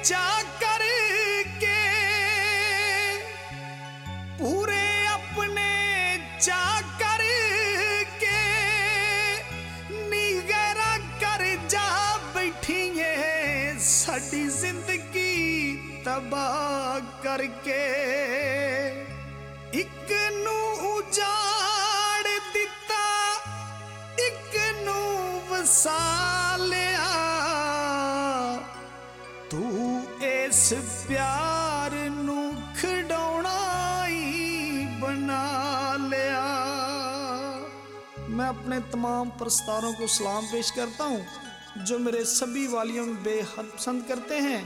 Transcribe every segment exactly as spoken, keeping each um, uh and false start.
चा करके पूरे अपने चा करके निगरा कर जा बैठी है साडी जिंदगी तबाह करके। एक नू उजाड़ दिता एक नू वसा लिया तू इस प्यार नू खिडौना ही बना लिया। मैं अपने तमाम प्रस्तारों को सलाम पेश करता हूँ जो मेरे सभी वॉल्यूम बेहद पसंद करते हैं।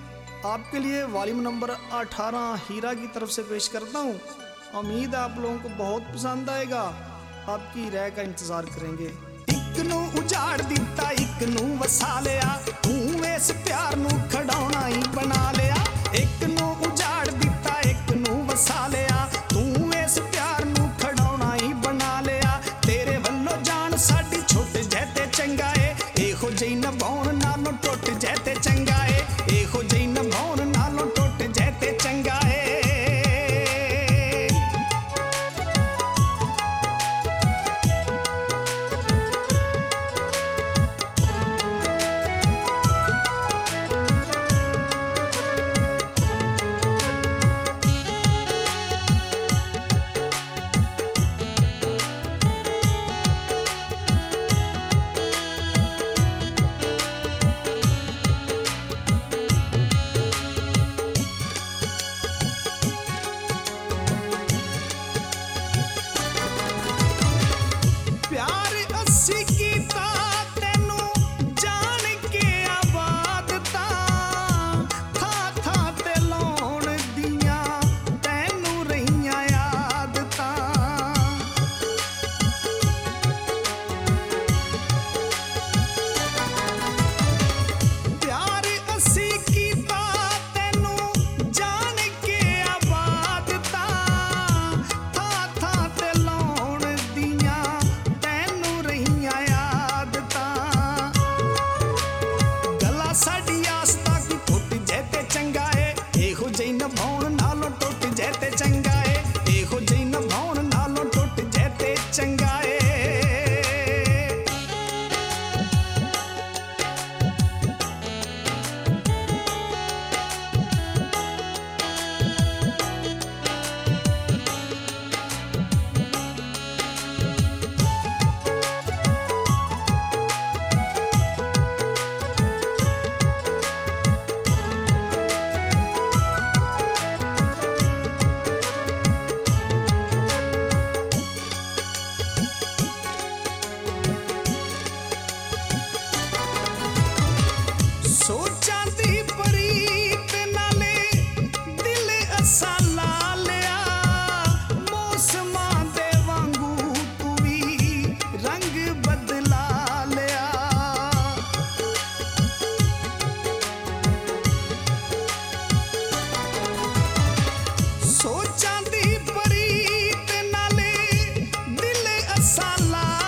आपके लिए वॉल्यूम नंबर अठारह हीरा की तरफ से पेश करता हूँ। उम्मीद है आप लोगों को बहुत पसंद आएगा। आपकी राय का इंतजार करेंगे। एक नू उजाड़ दिता एक नू वसा लिया तू इस प्यार नू खिडौना ही बना लिया। एक नू उजाड़ दिता एक नू वसा लिया तू इस प्यार नू खिडौना ही बना लिया। तेरे वल्लों जान साडी छुट जैते चंगा है एहो जई नभाउण नालों टुट जैते चंगा है एहो जई नभाउण नालों टुट जैते चंगा है।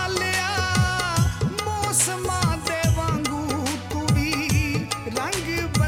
रंग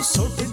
सुट